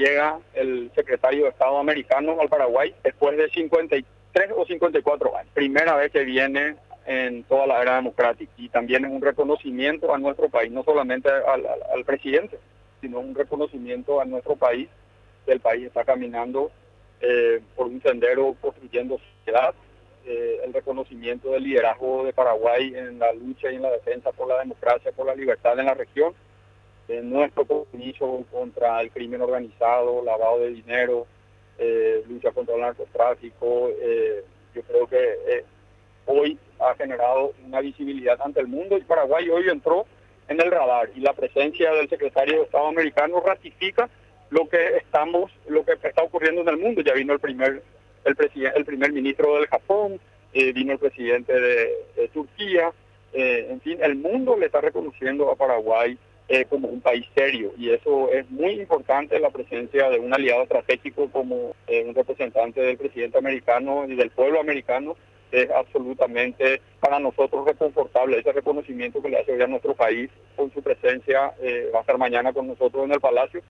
llega el secretario de Estado americano al Paraguay después de 53 o 54 años. Primera vez que viene en toda la era democrática, y también es un reconocimiento a nuestro país, no solamente al presidente, sino un reconocimiento a nuestro país, que el país está caminando por un sendero construyendo sociedad, el reconocimiento del liderazgo de Paraguay en la lucha y en la defensa por la democracia, por la libertad en la región, nuestro compromiso contra el crimen organizado, lavado de dinero, lucha contra el narcotráfico. Yo creo que hoy ha generado una visibilidad ante el mundo, y Paraguay hoy entró en el radar, y la presencia del secretario de Estado americano ratifica lo que está ocurriendo en el mundo. Ya vino el primer ministro del Japón, vino el presidente de Turquía, en fin, el mundo le está reconociendo a Paraguay como un país serio, y eso es muy importante, la presencia de un aliado estratégico como un representante del presidente americano y del pueblo americano. Es absolutamente para nosotros reconfortable ese reconocimiento que le hace hoy a nuestro país con su presencia. Va a estar mañana con nosotros en el Palacio,